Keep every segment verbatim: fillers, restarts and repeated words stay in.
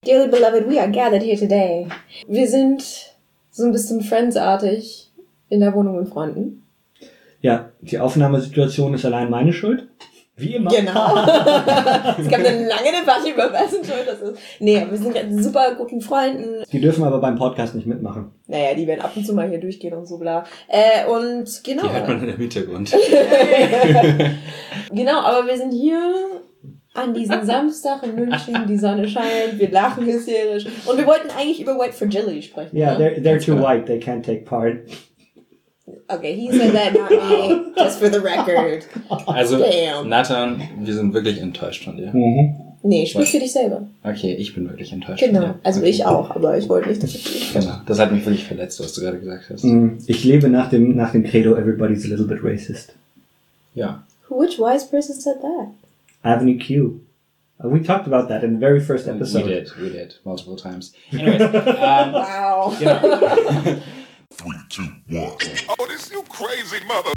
Dearly beloved, we are gathered here today. Wir sind so ein bisschen Friends-artig in der Wohnung mit Freunden. Ja, die Aufnahmesituation ist allein meine Schuld. Wie immer. Genau. Es gab eine lange Debatte über wessen Schuld das ist. Nee, wir sind gerade super guten Freunden. Die dürfen aber beim Podcast nicht mitmachen. Naja, die werden ab und zu mal hier durchgehen und so bla. Äh, und genau. Die hört man im Hintergrund. Genau, aber wir sind hier an diesem Samstag in München, die Sonne scheint, wir lachen hysterisch. Und wir wollten eigentlich über White Fragility sprechen. Ja, ne? they're, they're too white, they can't take part. Okay, he said that, not me. Just for the record. Also, Damn. Nathan, wir sind wirklich enttäuscht von dir. Mhm. Nee, sprich für dich selber. Okay, ich bin wirklich enttäuscht Genau, von dir. also okay. ich auch, aber ich wollte nicht, dass ich... Genau, das hat mich wirklich verletzt, was du gerade gesagt hast. Ich lebe nach dem, nach dem Credo, everybody's a little bit racist. Ja. Which wise person said that? Avenue Q. Uh, we talked about that in the very first episode. We did, we did, multiple times. Anyways, um, Wow. genau. Three, two, one. Oh, this you crazy mother.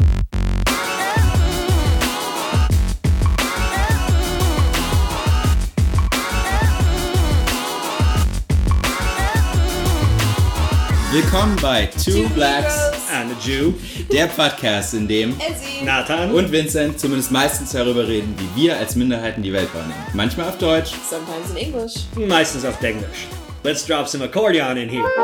Willkommen bei Two Blacks And a Jew. der Podcast, in dem Ezzy. Nathan. und Vincent zumindest meistens darüber reden, wie wir als Minderheiten die Welt wahrnehmen. Manchmal auf Deutsch. Sometimes in English. Meistens auf Englisch. Let's drop some accordion in here.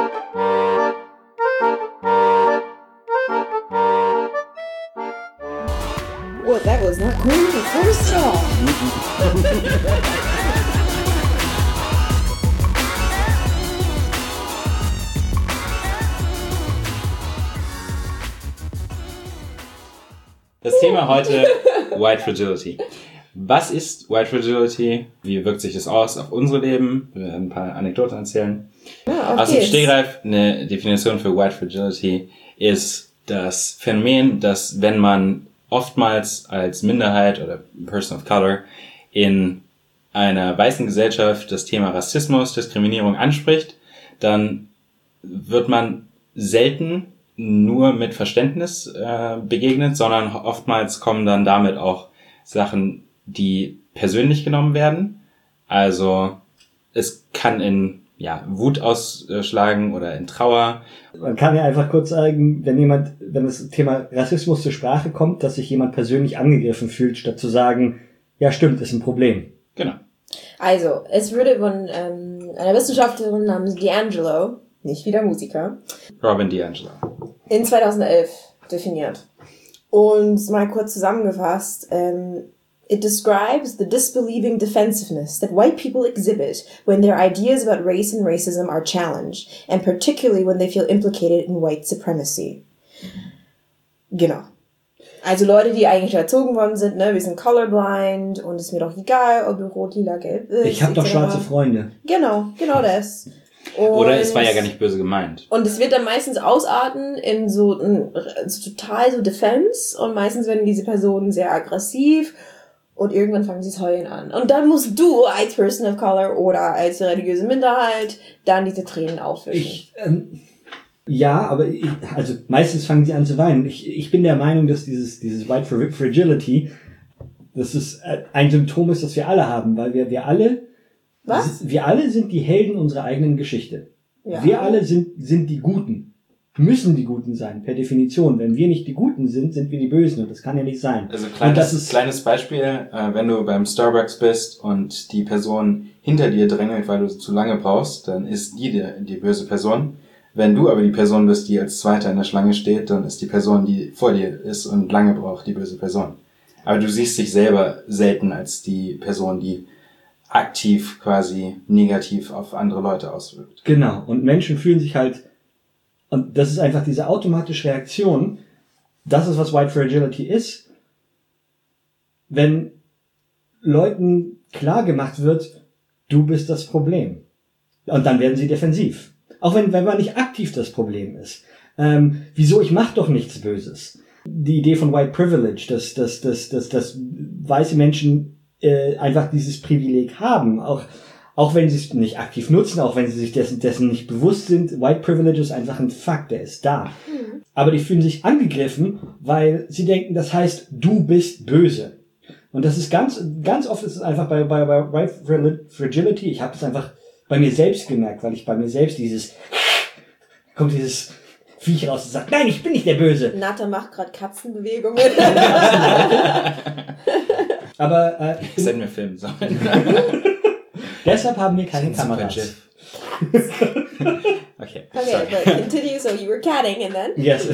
Well, that was not cool the first time. Das Thema heute, White Fragility. Was ist White Fragility? Wie wirkt sich das aus auf unsere Leben? Wir werden ein paar Anekdoten erzählen. Ja, Aus dem okay. Stegreif, eine Definition für White Fragility ist das Phänomen, dass wenn man oftmals als Minderheit oder Person of Color in einer weißen Gesellschaft das Thema Rassismus, Diskriminierung anspricht, dann wird man selten nur mit Verständnis äh, begegnet, sondern oftmals kommen dann damit auch Sachen, die persönlich genommen werden. Also es kann in ja Wut ausschlagen oder in Trauer. Man kann ja einfach kurz sagen, wenn jemand, wenn das Thema Rassismus zur Sprache kommt, dass sich jemand persönlich angegriffen fühlt, statt zu sagen, ja stimmt, ist ein Problem. Genau. Also, es wurde von ähm, einer Wissenschaftlerin namens D'Angelo, nicht wieder Musiker, Robin DiAngelo. in zweitausendelf definiert. Und mal kurz zusammengefasst, ähm, it describes the disbelieving defensiveness that white people exhibit when their ideas about race and racism are challenged, and particularly when they feel implicated in white supremacy. Genau. Also Leute, die eigentlich erzogen worden sind, ne, wir sind colorblind und es ist mir doch egal, ob du rot, lila, gelb bist. Ich habe doch et cetera. schwarze Freunde. Genau, genau das. Und Oder es war ja gar nicht böse gemeint. Und es wird dann meistens ausarten in so, ein, so total so Defense und meistens werden diese Personen sehr aggressiv und irgendwann fangen sie es heulen an. Und dann musst du als Person of Color oder als religiöse Minderheit dann diese Tränen aufwischen. Ich, ähm, ja, aber ich, also meistens fangen sie an zu weinen. Ich, ich bin der Meinung, dass dieses, dieses White Fragility, dass es ein Symptom ist, das wir alle haben, weil wir, wir alle, Was? wir alle sind die Helden unserer eigenen Geschichte. Ja. Wir alle sind, sind die Guten. Müssen die Guten sein, per Definition. Wenn wir nicht die Guten sind, sind wir die Bösen und das kann ja nicht sein. Also Und kleines, das ist, kleines Beispiel, äh, wenn du beim Starbucks bist und die Person hinter dir drängelt, weil du zu lange brauchst, dann ist die die, die böse Person. Wenn du aber die Person bist, die als Zweiter in der Schlange steht, dann ist die Person, die vor dir ist und lange braucht, die böse Person. Aber du siehst dich selber selten als die Person, die aktiv quasi negativ auf andere Leute auswirkt. Genau. Und Menschen fühlen sich halt, und das ist einfach diese automatische Reaktion, das ist, was White Fragility ist, wenn Leuten klar gemacht wird, du bist das Problem. Und dann werden sie defensiv. Auch wenn, wenn man nicht aktiv das Problem ist. Ähm, wieso, ich mach doch nichts Böses. Die Idee von White Privilege, dass, dass, dass, dass, dass weiße Menschen äh, einfach dieses Privileg haben, auch auch wenn sie es nicht aktiv nutzen, auch wenn sie sich dessen, dessen nicht bewusst sind. White Privilege ist einfach ein Fakt, der ist da. Mhm. Aber die fühlen sich angegriffen, weil sie denken, das heißt, du bist böse. Und das ist ganz, ganz oft ist es einfach bei, bei, bei White Fragility, ich habe es einfach bei mir selbst gemerkt, weil ich bei mir selbst dieses, kommt dieses Viech raus und sagt, nein, ich bin nicht der Böse. Nata macht gerade Katzenbewegungen. Aber äh, Das hätten wir filmen sollen. deshalb haben wir keine Kameras. Okay, Okay, sorry. but continue, so you were catting and then? Yes.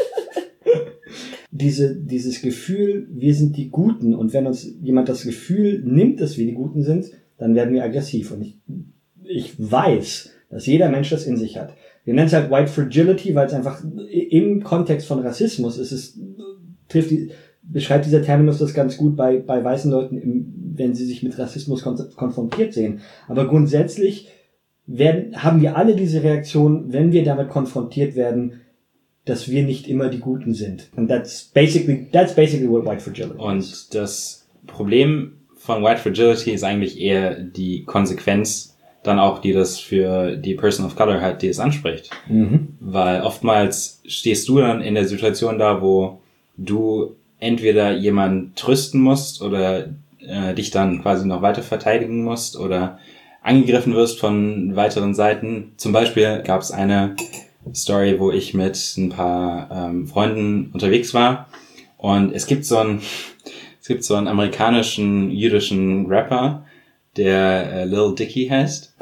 Diese, dieses Gefühl, wir sind die Guten, und wenn uns jemand das Gefühl nimmt, dass wir die Guten sind, dann werden wir aggressiv. Und ich, ich weiß, dass jeder Mensch das in sich hat. Wir nennen es halt White Fragility, weil es einfach im Kontext von Rassismus ist, es trifft die, beschreibt dieser Terminus das ganz gut bei, bei weißen Leuten, im, wenn sie sich mit Rassismus kon- konfrontiert sehen. Aber grundsätzlich werden, haben wir alle diese Reaktion, wenn wir damit konfrontiert werden, dass wir nicht immer die Guten sind. And that's basically, that's basically what White Fragility is. Und das Problem von White Fragility ist eigentlich eher die Konsequenz dann auch, die das für die Person of Color hat, die es anspricht. Mhm. Weil oftmals stehst du dann in der Situation da, wo du entweder jemanden trösten musst oder äh, dich dann quasi noch weiter verteidigen musst oder angegriffen wirst von weiteren Seiten. Zum Beispiel gab es eine Story, wo ich mit ein paar ähm, Freunden unterwegs war, und es gibt so einen es gibt so einen amerikanischen jüdischen Rapper, der äh, Lil Dicky heißt.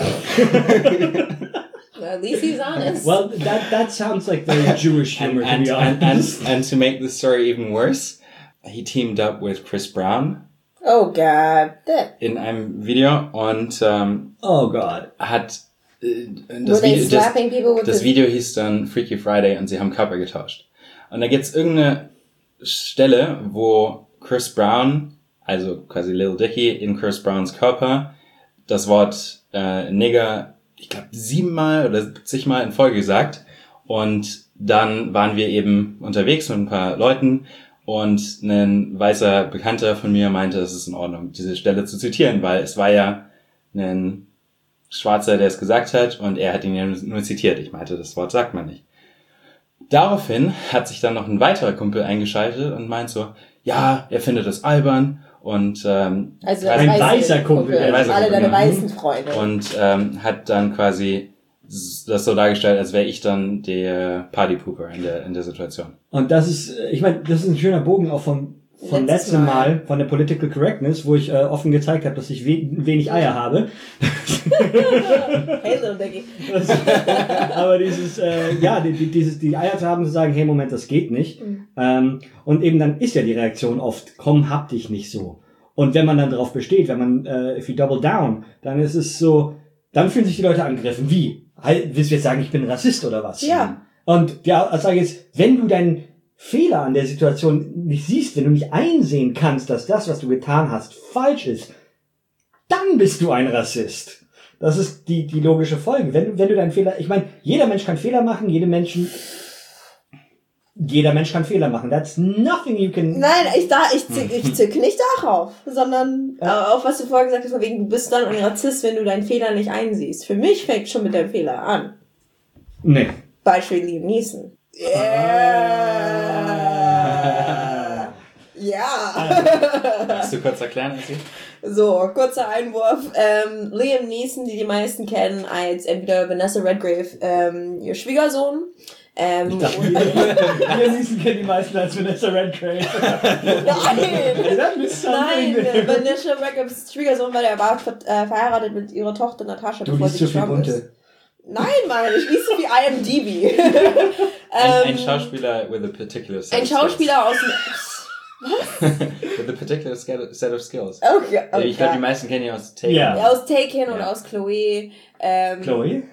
At least he's honest. Well, that, that sounds like very Jewish humor, to and, be and, honest. and, and to make the story even worse, he teamed up with Chris Brown Oh God. That. in einem Video und ähm, Oh God. hat äh, Were das they Video, das, slapping people with das the- Video hieß dann Freaky Friday und sie haben Körper getauscht. Und da gibt's irgendeine Stelle, wo Chris Brown, also quasi Lil Dicky, in Chris Browns Körper das Wort äh, Nigger, ich glaube siebenmal oder zigmal in Folge gesagt, und dann waren wir eben unterwegs mit ein paar Leuten und ein weißer Bekannter von mir meinte, es ist in Ordnung, diese Stelle zu zitieren, weil es war ja ein Schwarzer, der es gesagt hat, und er hat ihn ja nur zitiert. Ich meinte, das Wort sagt man nicht. Daraufhin hat sich dann noch ein weiterer Kumpel eingeschaltet und meint so, ja, er findet das albern, und ähm, Also Ein weiße weißer Kumpel, ein weißer alle Kumpel, deine ja. weißen Freunde. und ähm, hat dann quasi das so dargestellt, als wäre ich dann der Partypooper in der in der Situation. Und das ist, ich meine, das ist ein schöner Bogen auch vom, von Letztes letztem Mal. Mal. von der Political Correctness, wo ich äh, offen gezeigt habe, dass ich we- wenig Eier habe. Hey, Little Dicky. Das, aber dieses, äh, ja, die, die, dieses, die Eier zu haben, zu sagen, hey, Moment, das geht nicht. Mhm. Ähm, und eben dann ist ja die Reaktion oft, komm, hab dich nicht so. Und wenn man dann darauf besteht, wenn man, äh, if you double down, dann ist es so, dann fühlen sich die Leute angegriffen. Wie? Halt, willst du jetzt sagen, ich bin Rassist oder was? Ja. Und ja, also sage ich jetzt, wenn du deinen Fehler an der Situation nicht siehst, wenn du nicht einsehen kannst, dass das, was du getan hast, falsch ist, dann bist du ein Rassist. Das ist die, die logische Folge. Wenn, wenn du deinen Fehler, ich meine, jeder Mensch kann Fehler machen, jede Menschen, jeder Mensch kann Fehler machen. That's nothing you can... Nein, ich, da, ich, zick, ich zück nicht darauf, sondern äh, auf was du vorher gesagt hast, von wegen, du bist dann ein Rassist, wenn du deinen Fehler nicht einsiehst. Für mich fängt schon mit deinem Fehler an. Nee. Beispiel Liam Neeson. Yeah. Ja. Kannst du kurz erklären, Elsie? So, kurzer Einwurf. Ähm, Liam Neeson, die die meisten kennen als entweder Vanessa Redgrave, ähm, ihr Schwiegersohn. Ähm, Ich dachte, und- wir Neeson kennen die meisten als Vanessa Redgrave. Nein! That is something. Nein, Vanessa Redgraves Schwiegersohn, weil er war äh, verheiratet mit ihrer Tochter Natascha, Du bevor liest sie so viel gestorben ist. Bunte. Nein, Mann, ich lese so wie I M D B. Ein, ein Ähm, Schauspieler with a particular set Ein of Schauspieler aus dem... skills. With a particular ske- set of skills. Okay, okay. Ich glaube, die meisten kennen ihn aus Taken. Ja. Ja, aus Taken und Ja. aus Chloe. Ähm, Chloe?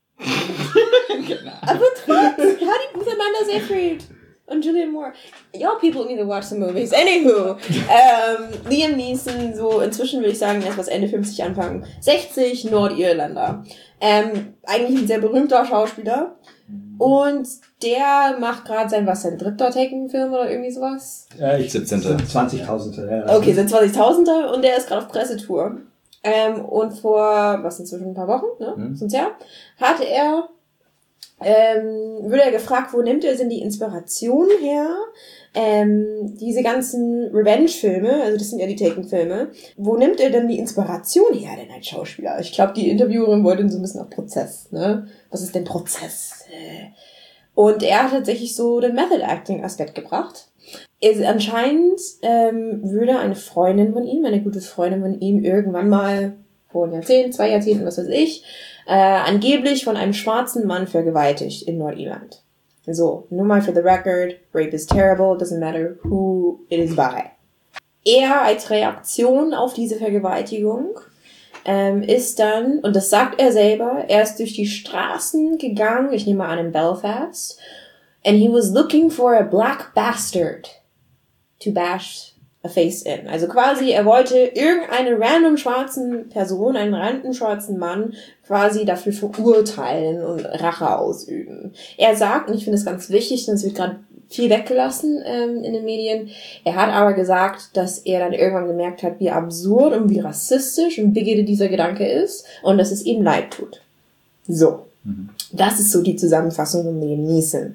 Aber trotzdem, Hardy Booth, Amanda Seyfried und Julianne Moore. Y'all people need to watch the movies. Anywho, ähm, Liam Neeson, so inzwischen würde ich sagen, er ist was Ende fünfzig, Anfang sechzig, Nordirlander. Ähm, eigentlich ein sehr berühmter Schauspieler. Und der macht gerade sein, was, sein dritter Taken-Film oder irgendwie sowas? Äh, ich siebzehnter. zwanzigtausend. Ja. Okay, sind zwanzigtausender und der ist gerade auf Pressetour. Ähm, und vor, was inzwischen ein paar Wochen, ne, Mhm. sonst ja, hatte er ähm, wird er gefragt, wo nimmt er denn die Inspiration her? Ähm, diese ganzen Revenge-Filme, also das sind ja die Taken-Filme, wo nimmt er denn die Inspiration her denn als Schauspieler? Ich glaube, die Interviewerin wollte so ein bisschen auf Prozess, ne? Was ist denn Prozess? Und er hat tatsächlich so den Method-Acting-Aspekt gebracht. Es, anscheinend ähm, würde eine Freundin von ihm, eine gute Freundin von ihm, irgendwann mal vor einem Jahrzehnt, zwei Jahrzehnten, was weiß ich, äh, angeblich von einem schwarzen Mann vergewaltigt in Nordirland. So, nur mal for the record, rape is terrible, doesn't matter who it is by. Er als Reaktion auf diese Vergewaltigung ähm, ist dann, und das sagt er selber, er ist durch die Straßen gegangen, ich nehme mal an in Belfast, and he was looking for a black bastard to bash a face in. Also quasi, er wollte irgendeine random schwarzen Person, einen random schwarzen Mann quasi dafür verurteilen und Rache ausüben. Er sagt, und ich finde es ganz wichtig, denn es wird gerade viel weggelassen ähm, in den Medien, er hat aber gesagt, dass er dann irgendwann gemerkt hat, wie absurd und wie rassistisch und bigoted dieser Gedanke ist und dass es ihm leid tut. So. Mhm. Das ist so die Zusammenfassung von Liam Neeson.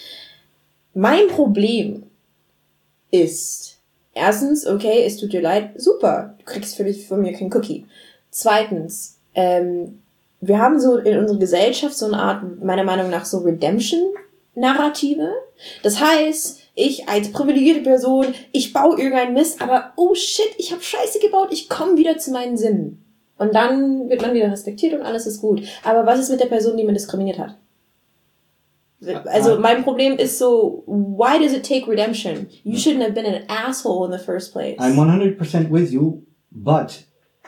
Mein Problem ist, erstens, okay, es tut dir leid, super, du kriegst für dich von mir kein Cookie. Zweitens, ähm, wir haben so in unserer Gesellschaft so eine Art, meiner Meinung nach, so Redemption-Narrative. Das heißt, ich als privilegierte Person, ich baue irgendeinen Mist, aber oh shit, ich habe Scheiße gebaut, ich komme wieder zu meinen Sinnen. Und dann wird man wieder respektiert und alles ist gut. Aber was ist mit der Person, die man diskriminiert hat? Also mein Problem ist so, why does it take redemption? You shouldn't have been an asshole in the first place. I'm one hundred percent with you, but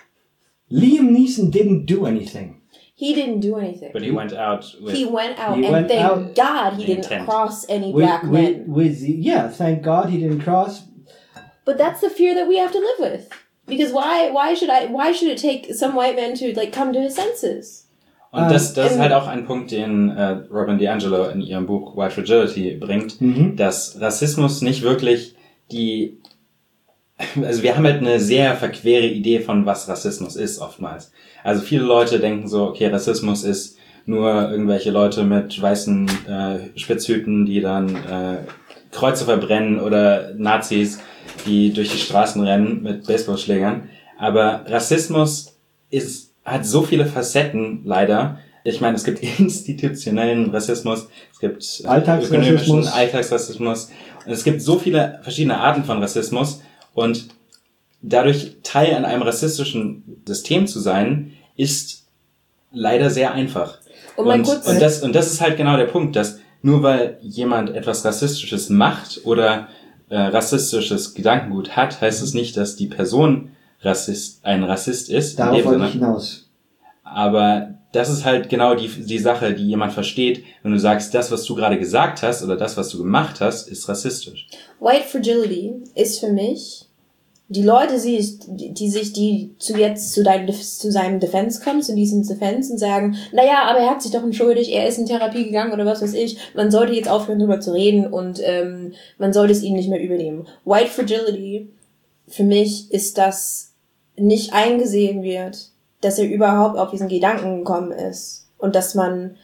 Liam Neeson didn't do anything. He didn't do anything. But he went out with... He went out, he and went thank out God he didn't intent. cross any With, black with, men. with the, yeah, thank God he didn't cross. But that's the fear that we have to live with. Because why, why should I, why should it take some white man to, like, come to his senses? Und das, das ist halt auch ein Punkt, den äh, Robin DiAngelo in ihrem Buch White Fragility bringt, mhm. dass Rassismus nicht wirklich die... Also wir haben halt eine sehr verquere Idee von, was Rassismus ist oftmals. Also viele Leute denken so, okay, Rassismus ist nur irgendwelche Leute mit weißen äh, Spitzhüten, die dann äh, Kreuze verbrennen oder Nazis, die durch die Straßen rennen mit Baseballschlägern. Aber Rassismus ist, hat so viele Facetten, leider. Ich meine, es gibt institutionellen Rassismus, es gibt Alltagsrassismus. ökonomischen Alltagsrassismus. Und es gibt so viele verschiedene Arten von Rassismus. Und dadurch Teil an einem rassistischen System zu sein, ist leider sehr einfach. Und, und, kurz und, das, und das ist halt genau der Punkt, dass nur weil jemand etwas Rassistisches macht oder äh, rassistisches Gedankengut hat, heißt es nicht, dass die Person Rassist, ein Rassist ist. Darauf wollte ich hinaus. Aber das ist halt genau die, die Sache, die jemand versteht, wenn du sagst, das, was du gerade gesagt hast oder das, was du gemacht hast, ist rassistisch. White Fragility ist für mich die Leute, die, die sich, die zu jetzt zu deinem, zu seinem Defense kommen, zu diesem Defense und sagen, naja, aber er hat sich doch entschuldigt, er ist in Therapie gegangen oder was weiß ich, man sollte jetzt aufhören, darüber zu reden und ähm, man sollte es ihm nicht mehr übernehmen. White Fragility, für mich ist, dass nicht eingesehen wird, dass er überhaupt auf diesen Gedanken gekommen ist und dass man,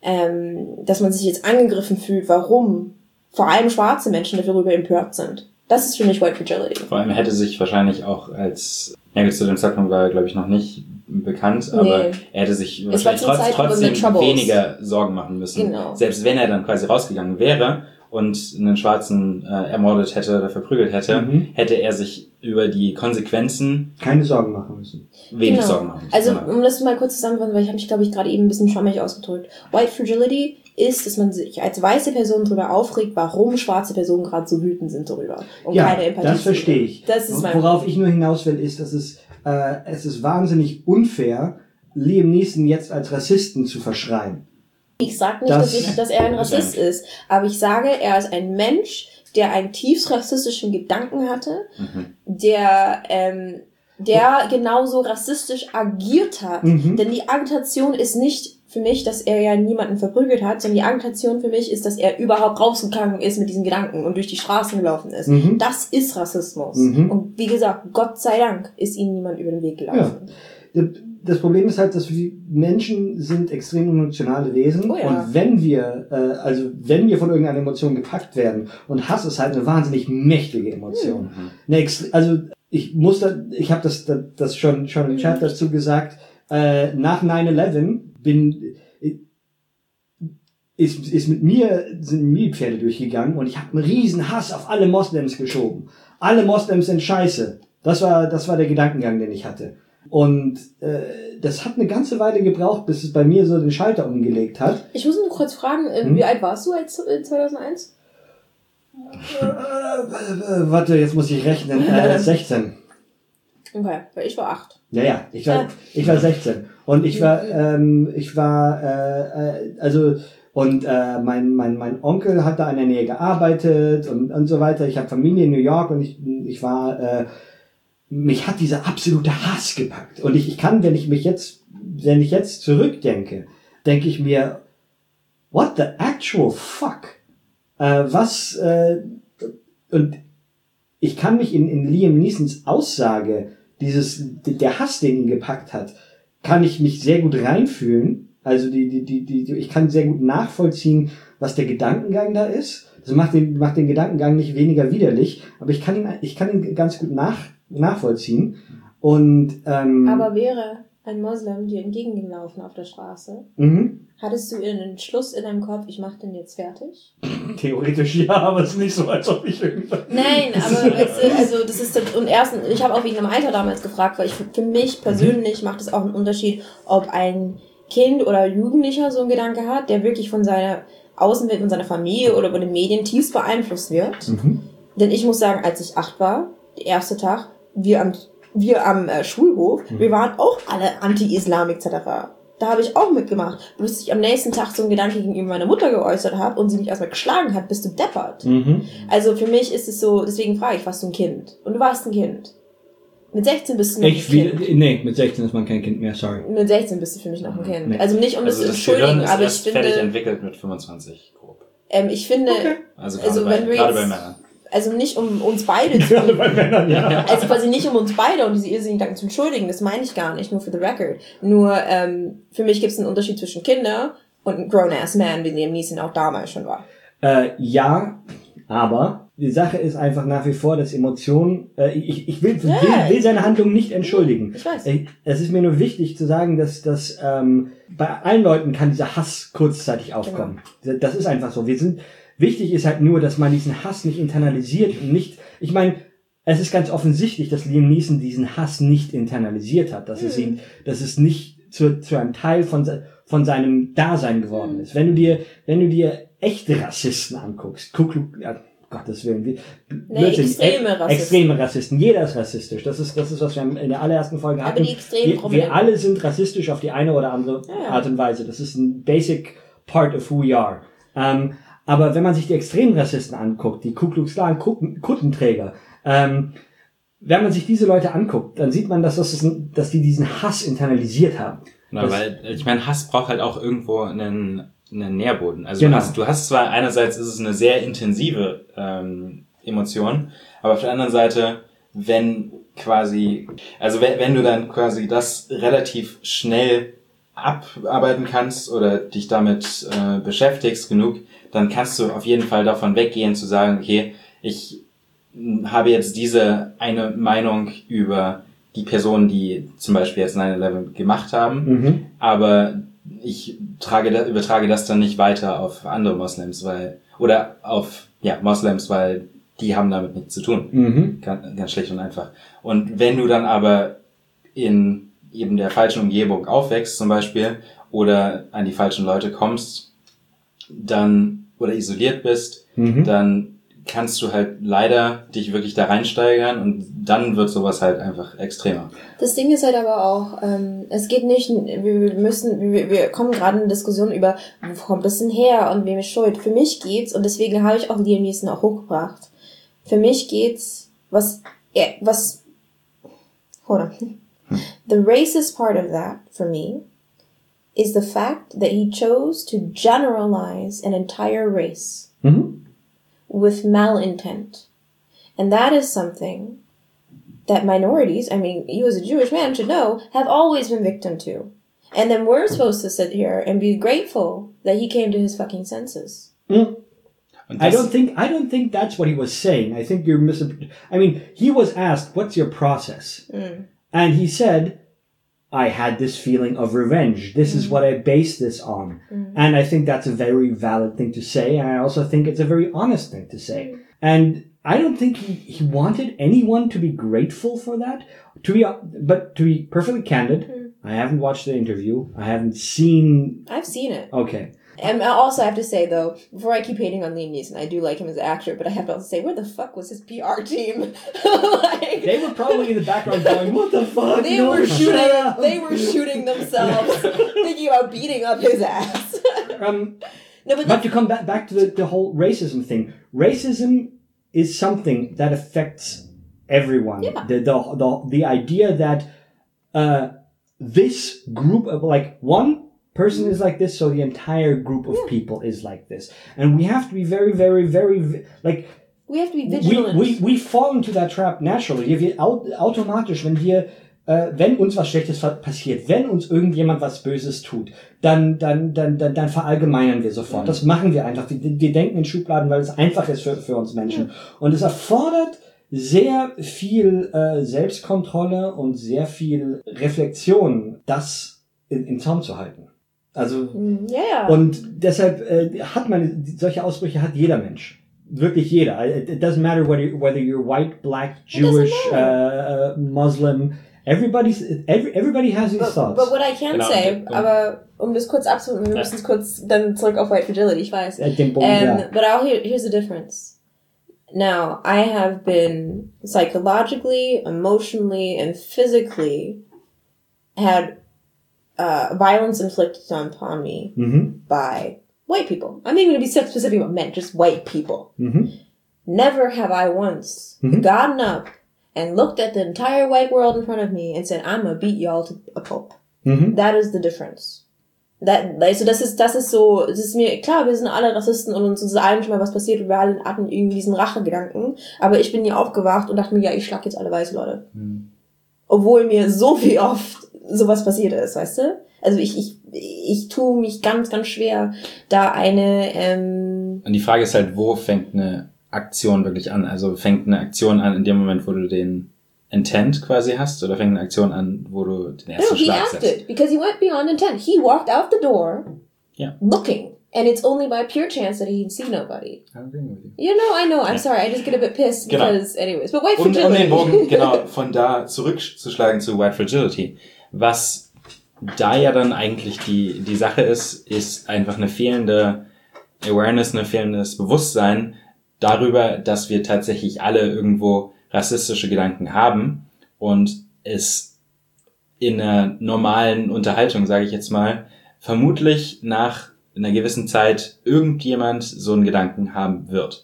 ähm, dass man sich jetzt angegriffen fühlt, warum vor allem schwarze Menschen darüber empört sind. Das ist für mich White Fragility. Vor allem hätte sich wahrscheinlich auch als, ja, zu dem Zeitpunkt war er, glaube ich, noch nicht bekannt, aber nee. Er hätte sich es wahrscheinlich trotz, trotzdem weniger Sorgen machen müssen. Genau. Selbst wenn er dann quasi rausgegangen wäre und einen Schwarzen äh, ermordet hätte oder verprügelt hätte, mhm. hätte er sich über die Konsequenzen keine Sorgen machen müssen. Wenig genau. Sorgen machen müssen. Also, um das mal kurz zusammenzufassen, weil ich habe mich, glaube ich, gerade eben ein bisschen schwammig ausgedrückt. White Fragility ist, dass man sich als weiße Person darüber aufregt, warum schwarze Personen gerade so wütend sind darüber. Und ja, keine Empathie. Das verstehe ich. Das ist mein Worauf ich nur hinaus will, ist, dass es, äh, es ist wahnsinnig unfair, Liam Neeson jetzt als Rassisten zu verschreien. Ich sage nicht, das, dass, ich, dass er ein Rassist ist, aber ich sage, er ist ein Mensch, der einen tiefst rassistischen Gedanken hatte, mhm. der, ähm, der genauso rassistisch agiert hat. Mhm. Denn die Agitation ist nicht für mich, dass er ja niemanden verprügelt hat, sondern die Agitation für mich ist, dass er überhaupt rausgegangen ist mit diesen Gedanken und durch die Straßen gelaufen ist. Mhm. Das ist Rassismus. Mhm. Und wie gesagt, Gott sei Dank ist ihm niemand über den Weg gelaufen. Ja. das Problem ist halt, dass wir Menschen sind extrem emotionale Wesen. Oh ja. Und wenn wir, äh, also wenn wir von irgendeiner Emotion gepackt werden, und Hass ist halt eine wahnsinnig mächtige Emotion. Mhm. Eine Ext- also ich muss da, ich habe das, das das schon schon im Chat dazu gesagt. Äh, nach nine eleven bin ist ist mit mir sind mir die Pferde durchgegangen und ich habe einen riesen Hass auf alle Moslems geschoben. Alle Moslems sind scheiße. Das war das war der Gedankengang, den ich hatte. Und äh, das hat eine ganze Weile gebraucht, bis es bei mir so den Schalter umgelegt hat. Ich muss nur kurz fragen, äh, Hm? wie alt warst du als äh, zweitausendeins? Äh, äh, warte, jetzt muss ich rechnen. Äh, sechzehn. Okay, weil ich war acht. Ja, ja, ich war, ich war sechzehn. Und ich war, ähm, ich war, äh, äh, also, und äh, mein, mein, mein Onkel hat da in der Nähe gearbeitet und, und so weiter. Ich habe Familie in New York und ich, ich war, äh, mich hat dieser absolute Hass gepackt. Und ich, ich kann, wenn ich mich jetzt, wenn ich jetzt zurückdenke, denke ich mir, what the actual fuck? Äh, was, äh, und ich kann mich in, in Liam Neesons Aussage, dieses, der Hass, den ihn gepackt hat, kann ich mich sehr gut reinfühlen. Also die, die, die, die, ich kann sehr gut nachvollziehen, was der Gedankengang da ist. Das macht den, macht den Gedankengang nicht weniger widerlich, aber ich kann ihn, ich kann ihn ganz gut nach, nachvollziehen. Und, ähm, Aber wäre ein Moslem dir entgegengelaufen auf der Straße, mhm. hattest du einen Entschluss in deinem Kopf, ich mach den jetzt fertig? Theoretisch ja, aber es ist nicht so, als ob ich irgendwann... Nein, aber weißt du, also das ist das, und erstens, ich habe auch wegen dem Alter damals gefragt, weil ich für mich persönlich macht es auch einen Unterschied, ob ein Kind oder Jugendlicher so einen Gedanke hat, der wirklich von seiner Außenwelt, von seiner Familie oder von den Medien tiefst beeinflusst wird. Mhm. Denn ich muss sagen, als ich acht war, der erste Tag, wir am, wir am äh, Schulhof, mhm. wir waren auch alle anti-Islam et cetera. Da habe ich auch mitgemacht, bis ich am nächsten Tag so einen Gedanken gegenüber meiner Mutter geäußert habe und sie mich erstmal geschlagen hat, bist du deppert. Mhm. Also für mich ist es so, deswegen frage ich, warst du ein Kind? Und du warst ein Kind. Mit sechzehn bist du noch ich ein Kind. Will, nee, mit sechzehn ist man kein Kind mehr, sorry. Mit sechzehn bist du für mich noch ein Kind. Nee. Also nicht, um also das zu das entschuldigen, ist aber ich erst finde... fertig entwickelt mit fünfundzwanzig, grob. Ähm, ich finde... Okay. Also gerade also bei, wenn wir gerade jetzt, bei Männern. Also nicht um uns beide zu... Gerade bei Männern, ja. Also quasi nicht um uns beide und diese irrsinnigen Gedanken zu entschuldigen, das meine ich gar nicht, nur für the record. Nur ähm, für mich gibt es einen Unterschied zwischen Kinder und einem Grown-Ass-Man, wie Liam Neeson auch damals schon war. Äh, ja, aber die Sache ist einfach nach wie vor, dass Emotionen, äh, ich, ich will, Ja. will, will seine Handlung nicht entschuldigen. Ich weiß. Äh, Es ist mir nur wichtig zu sagen, dass, dass ähm, bei allen Leuten kann dieser Hass kurzzeitig aufkommen. Genau. Das ist einfach so. Wir sind, wichtig ist halt nur, dass man diesen Hass nicht internalisiert und nicht, ich meine, es ist ganz offensichtlich, dass Liam Neeson diesen Hass nicht internalisiert hat, dass hm. es ihn, dass es nicht zu, zu einem Teil von, von seinem Dasein geworden hm. ist. Wenn du dir, wenn du dir echte Rassisten anguckst, Ku Klux, ja, Gottes Willen, wie, nee, extreme Rassisten. Extreme Rassisten. Jeder ist rassistisch. Das ist, das ist, was wir in der allerersten Folge hatten. Aber die extremen wir, wir alle sind rassistisch auf die eine oder andere ja. Art und Weise. Das ist ein basic part of who we are. Ähm, aber wenn man sich die extremen Rassisten anguckt, die Ku Klux Klan Kuttenträger, ähm, wenn man sich diese Leute anguckt, dann sieht man, dass, das ist, dass die diesen Hass internalisiert haben. Na, das, weil, ich meine, Hass braucht halt auch irgendwo einen, einen Nährboden. Also genau. du, hast, du hast zwar einerseits ist es eine sehr intensive ähm, Emotion, aber auf der anderen Seite, wenn quasi, also wenn, wenn du dann quasi das relativ schnell abarbeiten kannst oder dich damit äh, beschäftigst genug, dann kannst du auf jeden Fall davon weggehen zu sagen, okay, ich habe jetzt diese eine Meinung über die Personen, die zum Beispiel jetzt nine eleven gemacht haben, mhm. aber ich trage da, übertrage das dann nicht weiter auf andere Moslems, weil, oder auf, ja, Moslems, weil die haben damit nichts zu tun. Mhm. Ganz, ganz schlicht und einfach. Und wenn du dann aber in eben der falschen Umgebung aufwächst zum Beispiel oder an die falschen Leute kommst, dann, oder isoliert bist, mhm. dann kannst du halt leider dich wirklich da reinsteigern und dann wird sowas halt einfach extremer. Das Ding ist halt aber auch, ähm, es geht nicht, wir müssen, wir, wir kommen gerade in eine Diskussion über, wo kommt das denn her und wem ist schuld. Für mich geht's, und deswegen habe ich auch Liam Neeson auch hochgebracht, für mich geht's, was, was, hold on. Hm. The racist part of that, for me, is the fact that he chose to generalize an entire race. Mhm. With malintent. And that is something that minorities, I mean, you as a Jewish man should know, have always been victim to. And then we're supposed to sit here and be grateful that he came to his fucking senses. Mm. I don't think I don't think that's what he was saying. I think you're mis- I mean, he was asked, "What's your process?" Mm. And he said, "I had this feeling of revenge. This mm. is what I base this on." Mm. And I think that's a very valid thing to say, and I also think it's a very honest thing to say. Mm. And I don't think he, he wanted anyone to be grateful for that. To be, but to be perfectly candid, mm. I haven't watched the interview. I haven't seen. I've seen it. Okay. And I also have to say, though, before I keep hating on Liam Neeson, I do like him as an actor, but I have to also say, where the fuck was his P R team? Like, they were probably in the background going, what the fuck? They no, were shooting They were shooting themselves, thinking about beating up his ass. um, no, but, but to come back, back to the, the whole racism thing. Racism is something that affects everyone. Yeah. The, the, the, the idea that uh, this group of, like, one person is like this, so the entire group of yeah. people is like this. And we have to be very, very, very, like... We have to be vigilant. We, we, we fall into that trap naturally. Wir, automatisch, wenn wir, äh, wenn uns was Schlechtes passiert, wenn uns irgendjemand was Böses tut, dann, dann, dann, dann, dann verallgemeinern wir sofort. Mhm. Das machen wir einfach. Wir, wir denken in Schubladen, weil es einfach ist für, für uns Menschen. Mhm. Und es erfordert sehr viel äh, Selbstkontrolle und sehr viel Reflexion, das in, in Zaum zu halten. Also, yeah. und deshalb äh, hat man, solche Ausbrüche hat jeder Mensch. Wirklich jeder. It doesn't matter whether, whether you're white, black, Jewish, uh, Muslim. Everybody's, every, everybody has these but, thoughts. But what I can genau, say, um, aber um das kurz abzuholen, wir ja. müssen kurz dann zurück auf White Fragility, ich weiß. Ja, den Bogen, um, ja. But I'll hear, here's the difference. Now, I have been psychologically, emotionally, and physically had Uh, violence inflicted upon me mm-hmm. by white people. I'm even going to be specific about men, just white people. Mm-hmm. Never have I once mm-hmm. gotten up and looked at the entire white world in front of me and said, I'm going to beat y'all to a pulp. Mm-hmm. That is the difference. That, also das ist, das ist so, es ist mir klar, wir sind alle Rassisten und uns ist allen schon mal was passiert und wir alle hatten irgendwie diesen Rachegedanken. Aber ich bin hier aufgewacht und dachte mir, ja, ich schlag jetzt alle weiße Leute. Mhm. Obwohl mir so wie oft sowas passiert ist, weißt du? Also ich, ich, ich tue mich ganz, ganz schwer, da eine, ähm... Und die Frage ist halt, wo fängt eine Aktion wirklich an? Also fängt eine Aktion an in dem Moment, wo du den Intent quasi hast, oder fängt eine Aktion an, wo du den ersten no, Schlag setzt? No, he acted, because he went beyond intent. He walked out the door, yeah. looking. And it's only by pure chance that he can see nobody. I'm agreeing with you. You know, I know. I'm yeah. sorry. I just get a bit pissed genau. because, anyways. But White um, Fragility. Um den Bogen, genau, von da zurückzuschlagen zu White Fragility. Was da ja dann eigentlich die, die Sache ist, ist einfach eine fehlende Awareness, ein fehlendes Bewusstsein darüber, dass wir tatsächlich alle irgendwo rassistische Gedanken haben und es in einer normalen Unterhaltung, sage ich jetzt mal, vermutlich nach einer gewissen Zeit irgendjemand so einen Gedanken haben wird.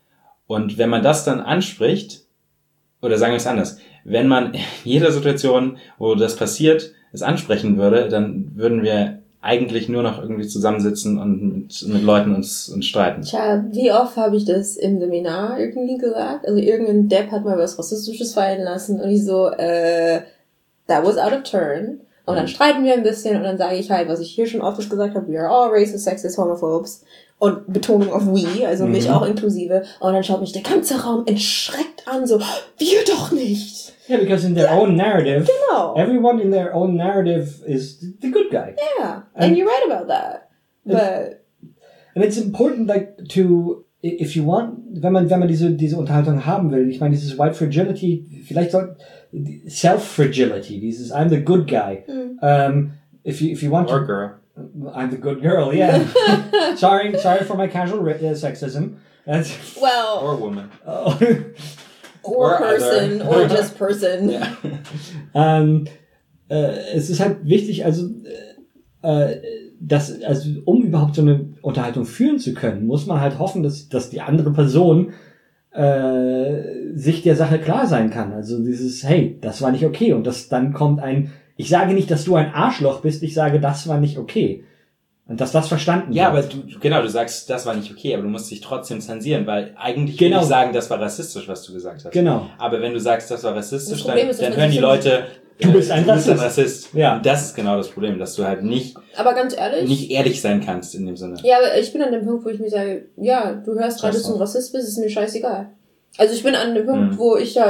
Und wenn man das dann anspricht, oder sagen wir es anders, wenn man in jeder Situation, wo das passiert, es ansprechen würde, dann würden wir eigentlich nur noch irgendwie zusammensitzen und mit, mit Leuten uns, uns streiten. Tja, wie oft habe ich das im Seminar irgendwie gesagt? Also irgendein Depp hat mal was Rassistisches fallen lassen und ich so, äh, that was out of turn. Und dann streiten wir ein bisschen und dann sage ich halt, was ich hier schon oft gesagt habe, we are all racist, sexist, homophobes. Und Betonung auf we, also mhm. mich auch inklusive. Und dann schaut mich der ganze Raum entschreckt an, so, wir doch nicht. Yeah, because in their yeah. own narrative, genau. everyone in their own narrative is the good guy. Yeah, and, and you're right about that. But and it's important, like, to, if you want, wenn man, wenn man diese, diese Unterhaltung haben will, ich meine, dieses White Fragility, vielleicht soll, Self-Fragility, dieses I'm the good guy. Mm. Um, if you, if you want or to. girl. I'm the good girl, yeah. sorry, sorry for my casual uh, sexism. That's well. Or woman. Oh. Or, or person, other. Or just person. Ja. Ähm, äh, es ist halt wichtig, also, äh, dass, also, um überhaupt so eine Unterhaltung führen zu können, muss man halt hoffen, dass, dass die andere Person äh, sich der Sache klar sein kann. Also dieses, hey, das war nicht okay. Und das dann kommt ein, ich sage nicht, dass du ein Arschloch bist, ich sage, das war nicht okay. Und dass das verstanden Ja, wird. aber du, genau, du sagst, das war nicht okay, aber du musst dich trotzdem zensieren, weil eigentlich Genau. will ich sagen, das war rassistisch, was du gesagt hast. Genau. Aber wenn du sagst, das war rassistisch, Das Problem dann, ist, dass dann man hören sich die so- Leute, Du bist ein du bist ein Rassist. Rassist. Ja. Und das ist genau das Problem, dass du halt nicht, Aber ganz ehrlich, nicht ehrlich sein kannst in dem Sinne. ja, aber ich bin an dem Punkt, wo ich mir sage, ja, du hörst gerade, dass du ein Rassist bist, ist mir scheißegal. Also ich bin an dem Punkt, Mhm. wo ich ja,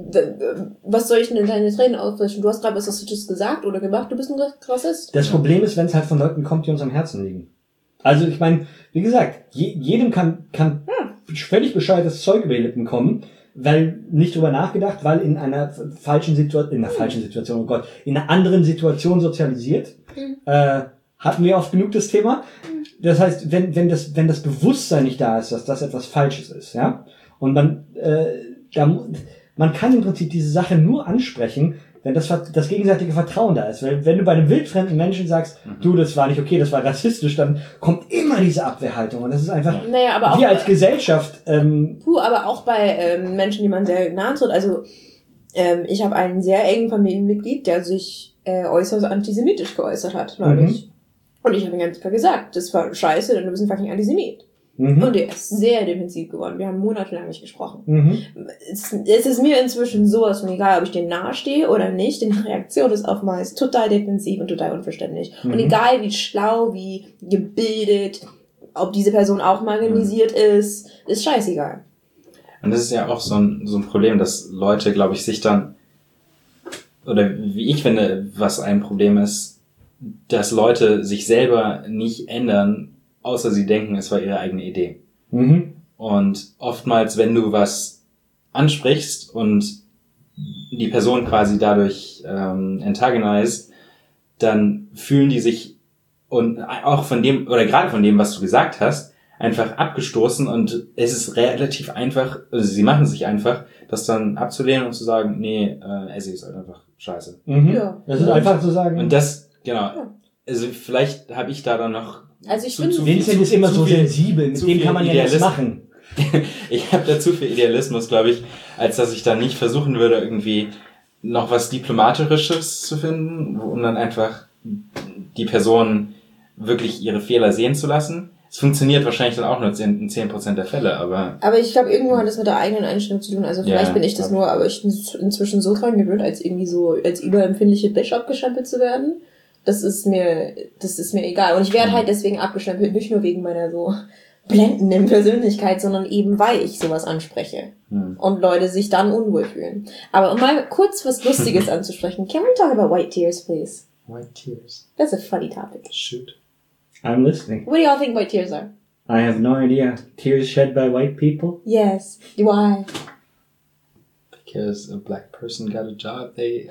was soll ich denn in deine Tränen auswischen? Du hast gerade was Rassistisches gesagt oder gemacht, du bist ein Rassist. Das Problem ist, wenn es halt von Leuten kommt, die uns am Herzen liegen. Also ich meine, wie gesagt, je, jedem kann, kann völlig bescheuertes Zeug über die Lippen kommen, weil nicht drüber nachgedacht, weil in einer falschen Situation, in einer falschen Situation, oh Gott, in einer anderen Situation sozialisiert. Mhm. Äh, hatten wir oft genug das Thema. Das heißt, wenn, wenn das, wenn das Bewusstsein nicht da ist, dass das etwas Falsches ist, ja, und man, äh, da, mu- man kann im Prinzip diese Sache nur ansprechen, wenn das, Ver- das gegenseitige Vertrauen da ist. Weil, wenn du bei einem wildfremden Menschen sagst, du, das war nicht okay, das war rassistisch, dann kommt immer diese Abwehrhaltung. Und das ist einfach, Naja, aber auch, wir als Gesellschaft, ähm, puh, aber auch bei ähm, Menschen, die man sehr nahe tritt. Also ähm, ich habe einen sehr engen Familienmitglied, der sich äh, äußerst antisemitisch geäußert hat, neulich. Und ich habe ihm ganz klar gesagt, das war scheiße, denn du bist ein fucking Antisemit. mhm, Und der ist sehr defensiv geworden. Wir haben monatelang nicht gesprochen. mhm, Es, es ist mir inzwischen sowas von egal, ob ich dem nahestehe oder nicht. Die Reaktion ist oftmals total defensiv und total unverständlich. Mhm. Und egal wie schlau, wie gebildet, ob diese Person auch marginalisiert ist, ist scheißegal. Und das ist ja auch so ein, so ein Problem, dass Leute, glaube ich, sich dann, oder wie ich finde, was ein Problem ist, dass Leute sich selber nicht ändern, außer sie denken, es war ihre eigene Idee. mhm, Und oftmals, wenn du was ansprichst und die Person quasi dadurch ähm, antagonized, dann fühlen die sich und auch von dem, oder gerade von dem, was du gesagt hast, einfach abgestoßen und es ist relativ einfach, also sie machen sich einfach, das dann abzulehnen und zu sagen, nee, äh, Essie ist halt einfach scheiße. mhm. Ja. Das ist einfach zu sagen, Und das, genau, Ja. also vielleicht habe ich da dann noch Also ich zu- finde- zu viel- Vincent zu- ist immer zu so viel- sensibel, mit zu dem viel kann man ja nichts Idealismus. machen. Ich habe da zu viel Idealismus, glaube ich, als dass ich dann nicht versuchen würde, irgendwie noch was Diplomatisches zu finden, um dann einfach die Person wirklich ihre Fehler sehen zu lassen. Es funktioniert wahrscheinlich dann auch nur in zehn Prozent der Fälle, aber Aber ich glaube, irgendwo hat das mit der eigenen Einstellung zu tun. Also vielleicht Ja, bin ich das ja. nur, aber ich bin inzwischen so dran gewöhnt, als irgendwie so, als überempfindliche Bitch abgestempelt zu werden. Das ist mir, das ist mir egal. Und ich werde Mhm. halt deswegen abgestempelt, nicht nur wegen meiner so blendenden Persönlichkeit, sondern eben weil ich sowas anspreche. hm. Und Leute sich dann unwohl fühlen. Aber um mal kurz was Lustiges anzusprechen. Can we talk about white tears, please? White tears. That's a funny topic. Shoot. I'm listening. What do y'all think white tears are? I have no idea. Tears shed by white people? Yes. Why? Because a black person got a job, they...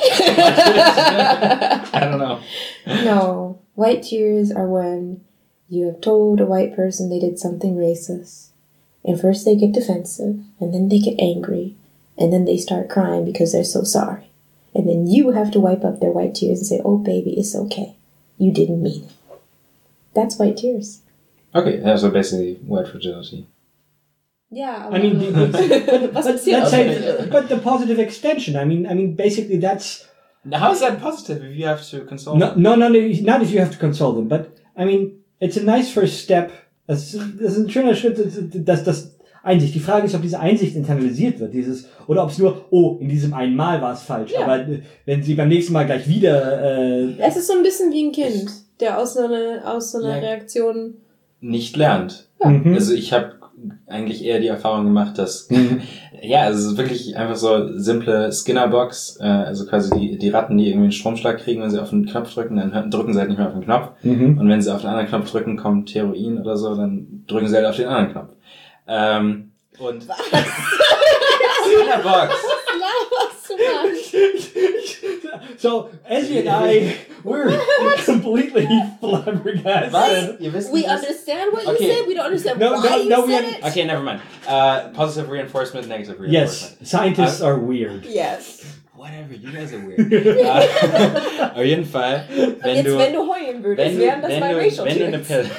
I don't know. No. White tears are when you have told a white person they did something racist. And first they get defensive, and then they get angry, and then they start crying because they're so sorry. And then you have to wipe up their white tears and say, oh baby, it's okay. You didn't mean it. That's white tears. Okay, yeah, so basically white fragility. Yeah. I mean, the, the, Was but, ist hier let's aus? say, but the positive extension. I mean, I mean, basically that's Now, how is that positive if you have to console no, them? no, no, no, not if you have to console them. But I mean, it's a nice first step. Das, das ist ein schöner Schritt, dass das Einsicht. Die Frage ist, ob diese Einsicht internalisiert wird, dieses oder ob es nur, oh, in diesem einen Mal war es falsch. Ja. Aber wenn sie beim nächsten Mal gleich wieder, äh, Es ist so ein bisschen wie ein Kind, der aus so einer, aus so einer Ja. Reaktion... Nicht lernt. mhm. Also ich habe eigentlich eher die Erfahrung gemacht, dass Mhm. ja, also es ist wirklich einfach so simple Skinner-Box, äh, also quasi die, die Ratten, die irgendwie einen Stromschlag kriegen, wenn sie auf den Knopf drücken, dann hö- drücken sie halt nicht mehr auf den Knopf. Mhm. Und wenn sie auf den anderen Knopf drücken, kommt Heroin oder so, dann drücken sie halt auf den anderen Knopf. Ähm, und Skinner-Box. Was du machst? So, Ezzy and I, we're completely flabbergasted. Was? Ihr wisst We nicht, was- understand what you Okay. said, we don't understand No, why no, you no, we said un- it. Okay, never mind. Uh, positive reinforcement, negative Yes, reinforcement. scientists are weird. Yes. Whatever, you guys are weird. uh, auf jeden Fall, wenn Jetzt, du... wenn du heulen würdest, wenn du, wären das wenn bei du, Racial wenn du eine Tears.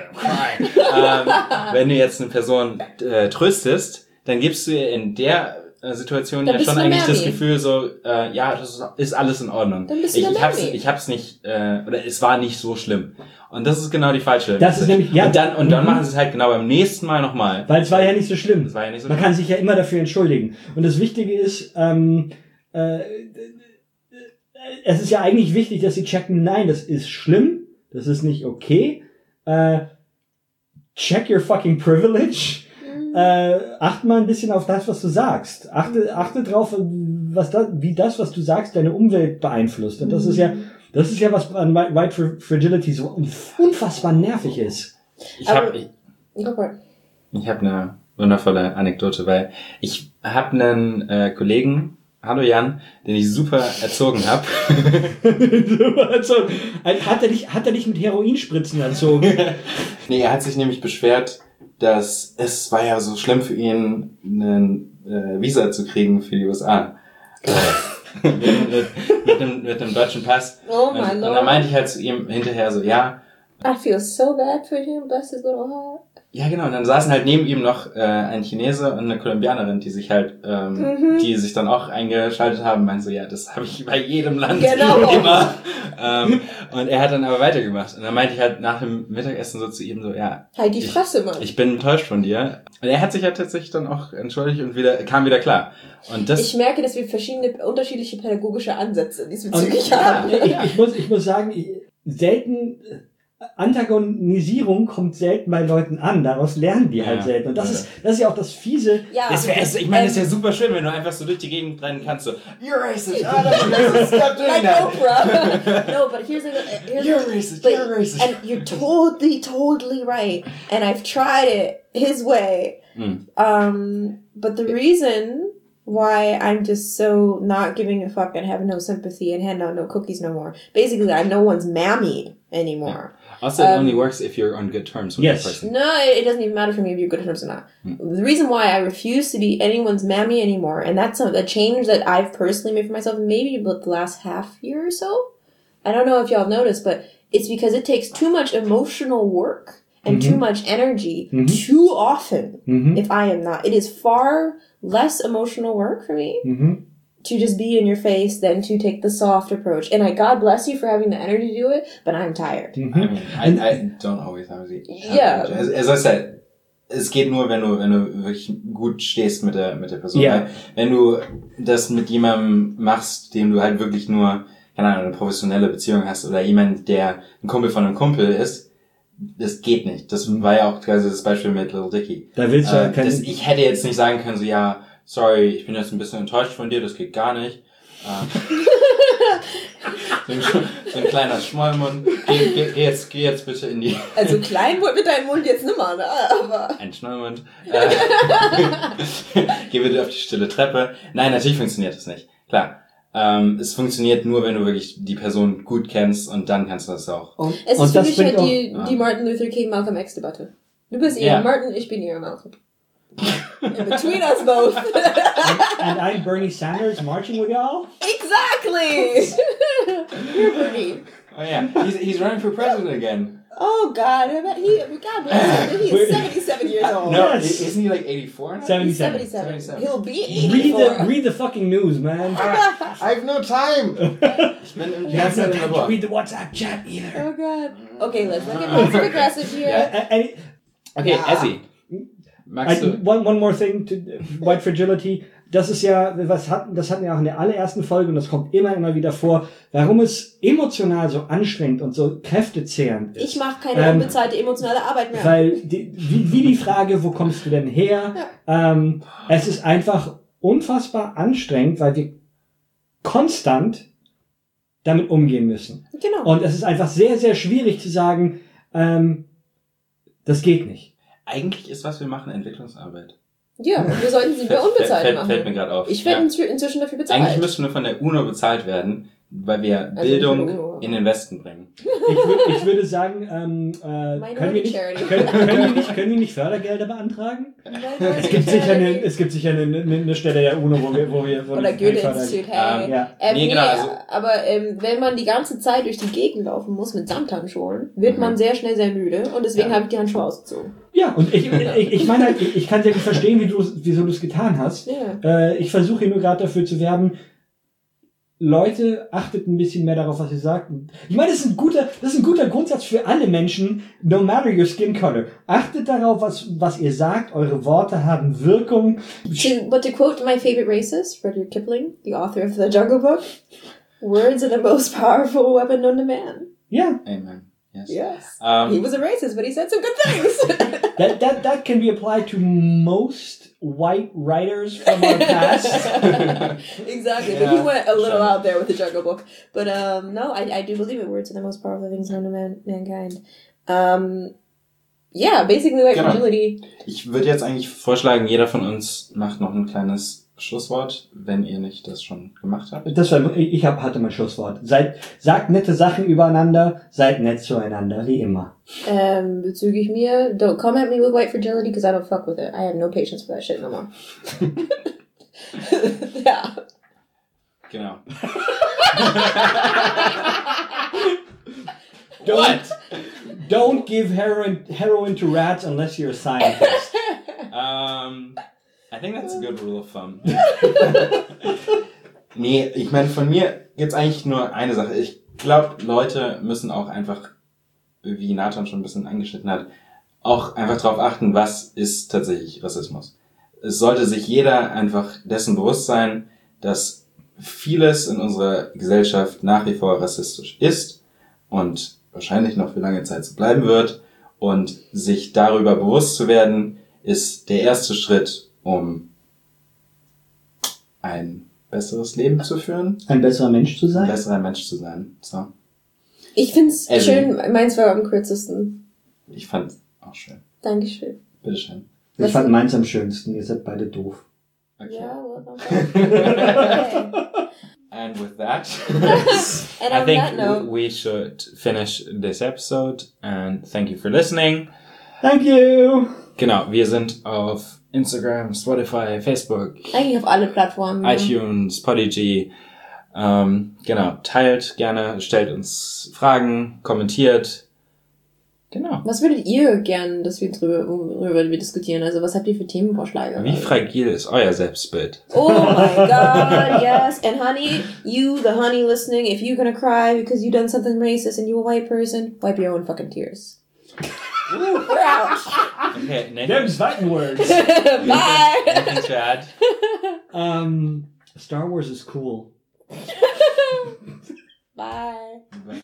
Person, ähm, wenn du jetzt eine Person äh, tröstest, dann gibst du ihr in der äh, Situationen Dann ja bist schon du eine eigentlich das Mami. Gefühl so, äh, ja, das ist, ist alles in Ordnung. Dann bist du ich, eine ich hab's, Mami. ich hab's nicht, äh, oder es war nicht so schlimm. Und das ist genau die falsche. Das ist nämlich, ja. Und dann, und dann Mhm. machen sie es halt genau beim nächsten Mal nochmal. Weil es war ja nicht so schlimm. Das war ja nicht so Man schlimm. kann sich ja immer dafür entschuldigen. Und das Wichtige ist, ähm, äh, es ist ja eigentlich wichtig, dass sie checken, nein, das ist schlimm, das ist nicht okay. Äh, check your fucking privilege. Äh, achte mal ein bisschen auf das, was du sagst. Achte, achte drauf, was da, wie das, was du sagst, deine Umwelt beeinflusst. Und das ist ja, das ist ja, was an White Fragility so unfassbar nervig ist. Ich Aber- habe ich, Go for it. ich hab eine wundervolle Anekdote, weil ich habe einen äh, Kollegen, hallo Jan, den ich super erzogen habe. Also, hat er dich, hat er dich mit Heroinspritzen erzogen? Nee, er hat sich nämlich beschwert, dass es war ja so schlimm für ihn, einen äh, Visa zu kriegen für die U S A. Äh, mit, mit, mit, einem, mit einem deutschen Pass. Oh und, my und lord. dann meinte ich halt zu ihm hinterher so, ja, I feel so bad for him, bless his little heart. ja genau, und dann saßen halt neben ihm noch äh, ein Chinese und eine Kolumbianerin, die sich halt, ähm, Mhm. die sich dann auch eingeschaltet haben, meinen so, ja, das habe ich bei jedem Land Genau. immer. ähm, und er hat dann aber weitergemacht. Und dann meinte ich halt nach dem Mittagessen so zu ihm so, ja, Halt die Ich- Fresse, Mann. ich bin enttäuscht von dir. Und er hat sich ja tatsächlich dann auch entschuldigt und wieder kam wieder klar. Und das Ich merke, dass wir verschiedene, unterschiedliche pädagogische Ansätze Und, diesbezüglich ja, haben. ich, ich, muss, ich muss sagen, ich, selten, äh, Antagonisierung kommt selten bei Leuten an. Daraus lernen die halt Ja. selten. Und das Ja. ist, das ist ja auch das Fiese. Ja, Das wär, ich meine, das ist ja ähm, super schön, wenn du einfach so durch die Gegend rennen kannst, so, you're racist, ah, that's racist, stop doing like that. Oprah. No, but here's the here's You're racist, but- you're racist. and you're totally, totally right. And I've tried it his way. Mm. Um, but the reason why I'm just so not giving a fuck and have no sympathy and hand out no cookies no more. Basically, I'm no one's mammy anymore. Also, it Um, only works if you're on good terms with Yes. the person. No, it, it doesn't even matter for me if you're good terms or not. The reason why I refuse to be anyone's mammy anymore, and that's a, a change that I've personally made for myself maybe about the last half year or so. I don't know if y'all noticed, but it's because it takes too much emotional work and too much energy Mhm. too often Mhm. if I am not. It is far less emotional work for me Mhm. to just be in your face than to take the soft approach. And I, God bless you for having the energy to do it, but I'm tired. I Mhm. mean, I, I don't always have the Yeah. As, as I said, es geht nur, wenn du, wenn du wirklich gut stehst mit der, mit der Person. Ja. Weil wenn du das mit jemandem machst, dem du halt wirklich nur, keine Ahnung, eine professionelle Beziehung hast oder jemand, der ein Kumpel von einem Kumpel ist, das geht nicht. Das war ja auch quasi das Beispiel mit Little Dicky. Da willst du ja Äh, kein, das, ich hätte jetzt nicht sagen können, so, ja, sorry, ich bin jetzt ein bisschen enttäuscht von dir, das geht gar nicht. Ähm, so, ein, so ein kleiner Schmollmund. Geh, geh, geh, jetzt, geh jetzt bitte in die... Also klein wird mit deinem Mund jetzt nimmer, ne? Aber Ein Schmollmund. Äh, geh bitte auf die stille Treppe. Nein, natürlich funktioniert das nicht. Klar. Ähm, es funktioniert nur, wenn du wirklich die Person gut kennst und dann kannst du das auch. und, es und ist für das mich bringt halt auch, die, Ah. die Martin Luther King Malcolm X Debatte. Du bist eher Ja. Martin, ich bin eher Malcolm. In between us both. and I'm Bernie Sanders marching with y'all. Exactly. You're Bernie. Oh yeah, he's, he's running for president again. Oh God, I bet he. God bless him. He is seventy-seven years old. No, Yes. isn't he like eighty-four? He's seventy-seven. seventy-seven. seventy-seven. He'll be Read the, eighty-four. read the fucking news, man. I have no time. Ich bin im You have no in time to Labor. read the WhatsApp chat either. Oh God. Okay, let's not get passive aggressive here. Ja. And, Okay, Ja. Essie. Magst I, du... one, one more thing to White Fragility. Das ist ja, was hatten, das hatten wir auch in der allerersten Folge und das kommt immer, immer wieder vor, warum es emotional so anstrengend und so kräftezehrend ist. Ich mache keine Ähm, unbezahlte emotionale Arbeit mehr. Weil, die, wie, wie die Frage, wo kommst du denn her? Ähm, es ist einfach unfassbar anstrengend, weil wir konstant damit umgehen müssen. Genau. Und es ist einfach sehr, sehr schwierig zu sagen, ähm, das geht nicht. Eigentlich ist, was wir machen, Entwicklungsarbeit. Ja, und wir sollten sie mehr unbezahlt fällt, machen. fällt mir gerade auf. Ich werde Ja. inzw- inzwischen dafür bezahlt. Eigentlich müssten wir von der UNO bezahlt werden, weil wir Also Bildung nicht von der UNO. in den Westen bringen. Ich, wür- ich würde sagen, ähm, äh, können, wir nicht, Charity. können, können, wir nicht, können wir nicht Fördergelder beantragen? Es gibt sicher eine, es gibt sicher eine, eine, eine Stelle der UNO, wo wir, wo wir, wo Oder wir Goethe-Institut, hey. Ähm, ja. Ähm, Nee, nee, genau, also- aber ähm, wenn man die ganze Zeit durch die Gegend laufen muss mit Samthandschuhen, wird Mhm. man sehr schnell sehr müde und deswegen Ja. habe ich die Handschuhe ausgezogen. Ja, und ich, ich, ich meine halt, ich, ich kann sehr gut verstehen, wie du, wieso du es getan hast. Ja. Äh, ich versuche hier nur gerade dafür zu werben, Leute, achtet ein bisschen mehr darauf, was ihr sagt. Ich meine, das ist ein guter, das ist ein guter Grundsatz für alle Menschen, no matter your skin color. Achtet darauf, was, was ihr sagt. Eure Worte haben Wirkung. To, but to quote my favorite racist, Rudyard Kipling, the author of The Jungle Book, words are the most powerful weapon known to man. Ja. Amen. Yes. Yes. Um, He was a racist, but he said some good things. That, that, that can be applied to most white writers from our past. Exactly, Yeah, but he went a little sure. out there with The Jungle Book. But um, no, I, I do believe it. Words are the most powerful things known to man, mankind. Um, yeah, basically white Genau. fragility. Ich würde jetzt eigentlich vorschlagen, jeder von uns macht noch ein kleines Schlusswort, wenn ihr nicht das schon gemacht habt. Das war, ich hab, hatte mein Schlusswort. Seid, sagt nette Sachen übereinander, seid nett zueinander, wie immer. Um, bezüglich mir, don't come at me with white fragility because I don't fuck with it. I have no patience for that shit no more. Ja. Genau. Don't, don't give heroin, heroin to rats unless you're a scientist. Um, I think that's a good rule of thumb. Nee, ich meine, von mir gibt's eigentlich nur eine Sache. Ich glaube, Leute müssen auch einfach, wie Nathan schon ein bisschen angeschnitten hat, auch einfach darauf achten, was ist tatsächlich Rassismus. Es sollte sich jeder einfach dessen bewusst sein, dass vieles in unserer Gesellschaft nach wie vor rassistisch ist und wahrscheinlich noch für lange Zeit so bleiben wird. Und sich darüber bewusst zu werden, ist der erste Schritt, um ein besseres Leben zu führen. Ein besserer Mensch zu Ein sein? besserer Mensch zu sein. So. Ich find's Also- schön, meins war am kürzesten. Ich fand's auch schön. Dankeschön. Bitteschön. Ich fand meins am schönsten. Ihr seid beide doof. Okay. Ja, well, okay. And with that, And I on think that note, we should finish this episode and thank you for listening. Thank you! Genau, wir sind auf Instagram, Spotify, Facebook, eigentlich auf alle Plattformen. iTunes, Podigy. Ähm, genau, teilt gerne, stellt uns Fragen, kommentiert. Genau. Was würdet ihr gern, dass wir drüber, worüber wir diskutieren? Also was habt ihr für Themenvorschläge? Wie fragil ist euer Selbstbild? Oh my god, yes. And honey, you, the honey listening, if you're gonna cry because you done something racist and you a white person, wipe your own fucking tears. We're out. Okay, Them Nathan, fighting words. Bye. anything to add? Um, Star Wars is cool. Bye.